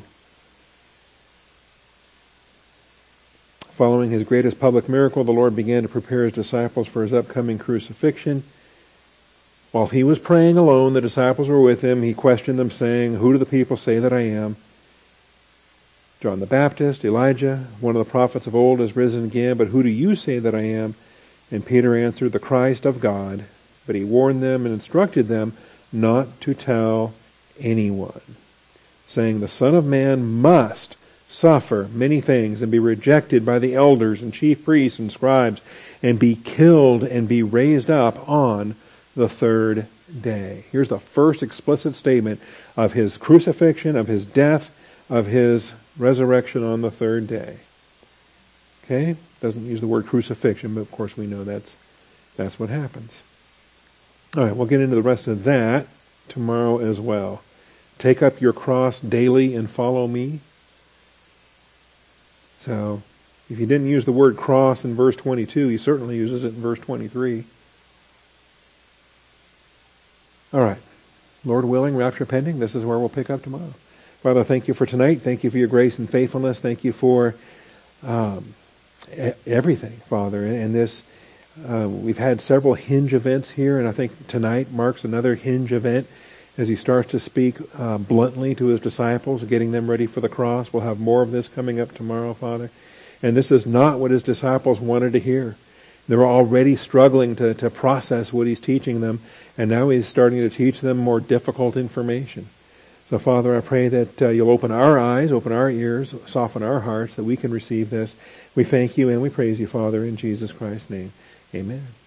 Following his greatest public miracle, the Lord began to prepare his disciples for his upcoming crucifixion. While he was praying alone, the disciples were with him. He questioned them, saying, who do the people say that I am? John the Baptist, Elijah, one of the prophets of old has risen again, but who do you say that I am? And Peter answered, the Christ of God. But he warned them and instructed them not to tell anyone, saying, the Son of Man must suffer many things and be rejected by the elders and chief priests and scribes and be killed and be raised up on the third day. Here's the first explicit statement of his crucifixion, of his death, of his resurrection on the third day. Okay? Doesn't use the word crucifixion, but of course we know that's that's what happens. All right, we'll get into the rest of that tomorrow as well. Take up your cross daily and follow me. So, if he didn't use the word cross in verse twenty-two, he certainly uses it in verse twenty-three. All right. Lord willing, rapture pending, this is where we'll pick up tomorrow. Father, thank you for tonight. Thank you for your grace and faithfulness. Thank you for um, everything, Father. And this, uh, we've had several hinge events here, and I think tonight marks another hinge event as he starts to speak uh, bluntly to his disciples, getting them ready for the cross. We'll have more of this coming up tomorrow, Father. And this is not what his disciples wanted to hear. They were already struggling to, to process what he's teaching them, and now he's starting to teach them more difficult information. So, Father, I pray that uh, you'll open our eyes, open our ears, soften our hearts, that we can receive this. We thank you and we praise you, Father, in Jesus Christ's name. Amen.